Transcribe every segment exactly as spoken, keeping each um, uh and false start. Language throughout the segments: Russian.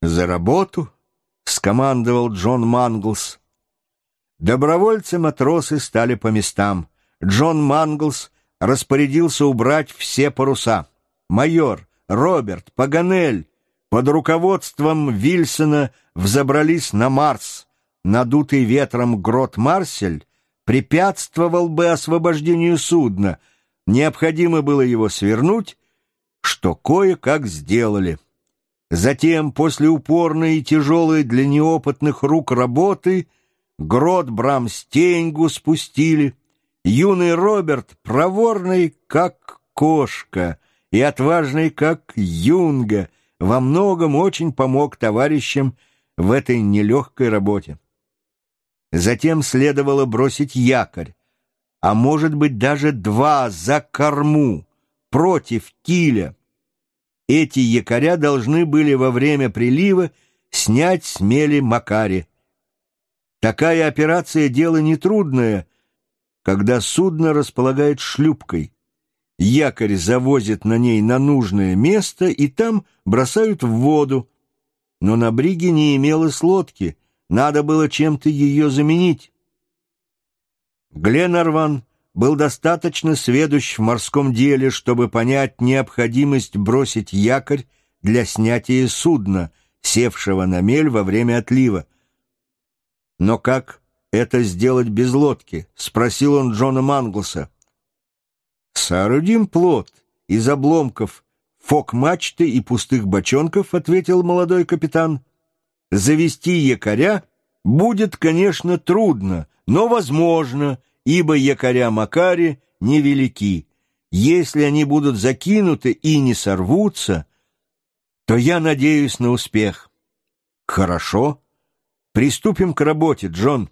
«За работу!» — скомандовал Джон Манглс. Добровольцы-матросы стали по местам. Джон Манглс распорядился убрать все паруса. Майор, Роберт, Паганель под руководством Вильсона взобрались на Марс. Надутый ветром грот Марсель препятствовал бы освобождению судна. Необходимо было его свернуть, что кое-как сделали. Затем, после упорной и тяжелой для неопытных рук работы, грот Брамстейнгу спустили. Юный Роберт, проворный, как кошка, и отважный, как юнга, во многом очень помог товарищам в этой нелегкой работе. Затем следовало бросить якорь, а может быть даже два за корму, против киля. Эти якоря должны были во время прилива снять с мели Макари. Такая операция — дело нетрудное, когда судно располагает шлюпкой. Якорь завозят на ней на нужное место и там бросают в воду. Но на бриге не имелось лодки, надо было чем-то ее заменить. Гленарван был достаточно сведущ в морском деле, чтобы понять необходимость бросить якорь для снятия судна, севшего на мель во время отлива. «Но как это сделать без лодки?» — спросил он Джона Манглса. «Соорудим плот из обломков фок-мачты и пустых бочонков», — ответил молодой капитан. «Завести якоря будет, конечно, трудно, но возможно, ибо якоря Макари невелики. Если они будут закинуты и не сорвутся, то я надеюсь на успех». «Хорошо. Приступим к работе, Джон».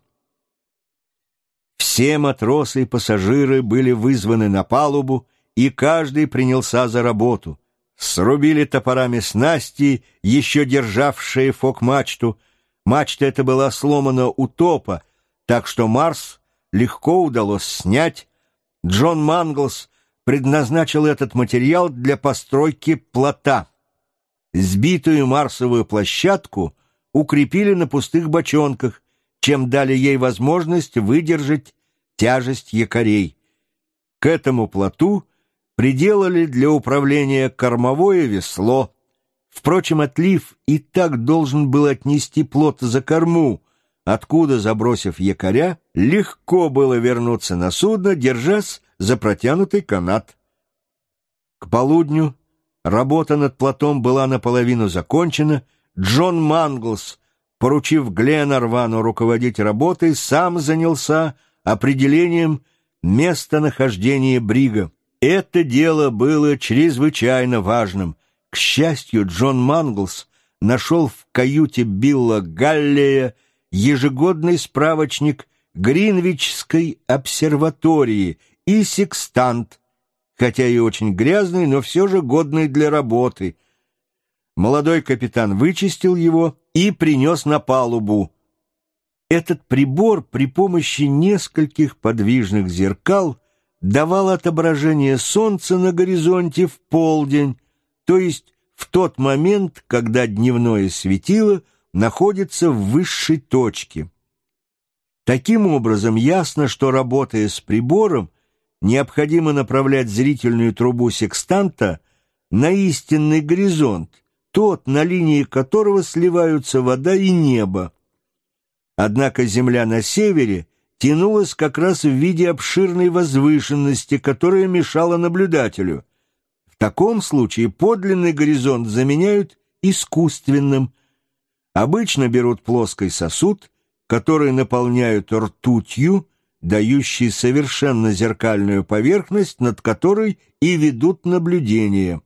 Все матросы и пассажиры были вызваны на палубу, и каждый принялся за работу. Срубили топорами снасти, еще державшие фок-мачту. Мачта эта была сломана у топа, так что Марс легко удалось снять. Джон Манглс предназначил этот материал для постройки плота. Сбитую марсовую площадку укрепили на пустых бочонках, чем дали ей возможность выдержать тяжесть якорей. К этому плоту приделали для управления кормовое весло. Впрочем, отлив и так должен был отнести плот за корму, откуда, забросив якоря, легко было вернуться на судно, держась за протянутый канат. К полудню работа над плотом была наполовину закончена. Джон Манглс, поручив Гленарвану руководить работой, сам занялся определением местонахождения брига. Это дело было чрезвычайно важным. К счастью, Джон Манглс нашел в каюте Билла Галлея ежегодный справочник Гринвичской обсерватории и секстант, хотя и очень грязный, но все же годный для работы. Молодой капитан вычистил его и принес на палубу. Этот прибор при помощи нескольких подвижных зеркал давал отображение солнца на горизонте в полдень, то есть в тот момент, когда дневное светило находится в высшей точке. Таким образом, ясно, что, работая с прибором, необходимо направлять зрительную трубу секстанта на истинный горизонт, тот, на линии которого сливаются вода и небо. Однако земля на севере тянулась как раз в виде обширной возвышенности, которая мешала наблюдателю. В таком случае подлинный горизонт заменяют искусственным. Обычно берут плоский сосуд, который наполняют ртутью, дающий совершенно зеркальную поверхность, над которой и ведут наблюдение.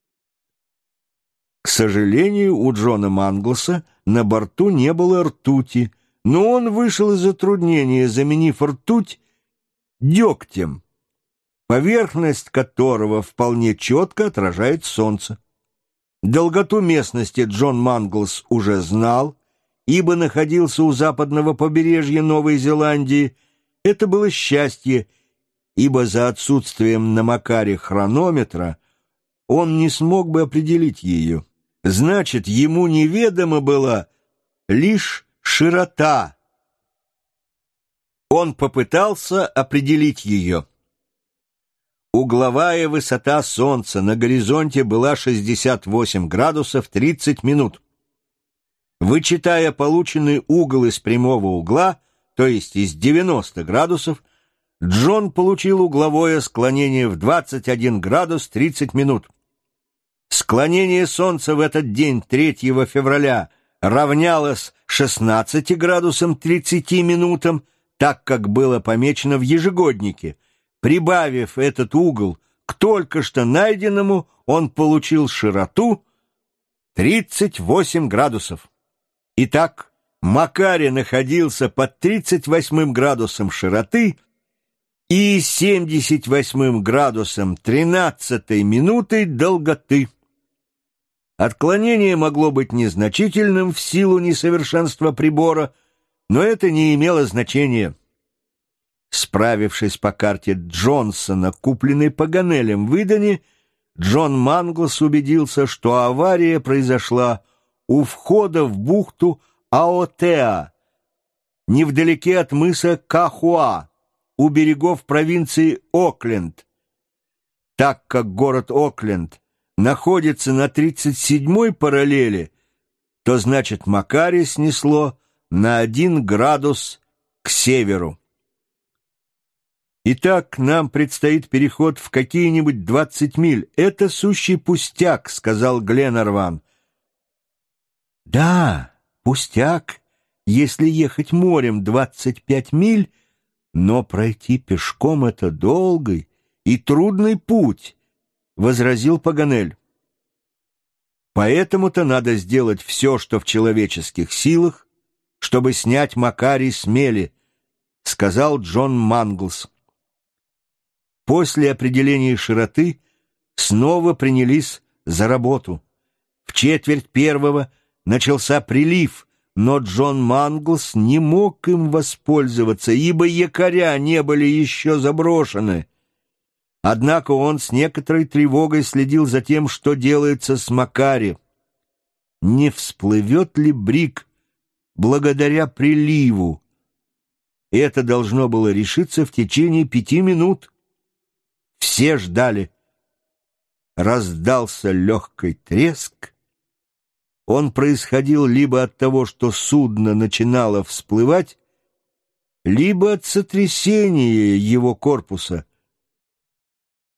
К сожалению, у Джона Манглса на борту не было ртути, но он вышел из затруднения, заменив ртуть дегтем, поверхность которого вполне четко отражает солнце. Долготу местности Джон Манглс уже знал, ибо находился у западного побережья Новой Зеландии. Это было счастье, ибо за отсутствием на Макаре хронометра он не смог бы определить ее. Значит, ему неведома была лишь широта. Он попытался определить ее. Угловая высота Солнца на горизонте была шестьдесят восемь градусов тридцать минут. Вычитая полученный угол из прямого угла, то есть из девяноста градусов, Джон получил угловое склонение в двадцать один градус тридцать минут. Склонение Солнца в этот день, третьего февраля, равнялось шестнадцати градусам тридцати минутам, так как было помечено в ежегоднике. Прибавив этот угол к только что найденному, он получил широту тридцать восемь градусов. Итак, Макарий находился под тридцать восьмым градусом широты и семьдесят восьмым градусом тринадцатой минутой долготы. Отклонение могло быть незначительным в силу несовершенства прибора, но это не имело значения. Справившись по карте Джонсона, купленной Паганелем в Идене, Джон Манглс убедился, что авария произошла у входа в бухту Аотеа, невдалеке от мыса Кахуа, у берегов провинции Окленд. Так как город Окленд находится на тридцать седьмой параллели, то значит Макарий снесло на один градус к северу. Итак, нам предстоит переход в какие-нибудь двадцать миль. Это сущий пустяк, сказал Гленарван. Да, пустяк, если ехать морем двадцать пять миль, но пройти пешком — это долгий и трудный путь, возразил Паганель. Поэтому-то надо сделать все, что в человеческих силах, чтобы снять Макарий с мели, сказал Джон Манглс. После определения широты снова принялись за работу. В четверть первого начался прилив, но Джон Манглс не мог им воспользоваться, ибо якоря не были еще заброшены. Однако он с некоторой тревогой следил за тем, что делается с Макари. Не всплывет ли бриг благодаря приливу? Это должно было решиться в течение пяти минут. Все ждали. Раздался легкий треск. Он происходил либо от того, что судно начинало всплывать, либо от сотрясения его корпуса.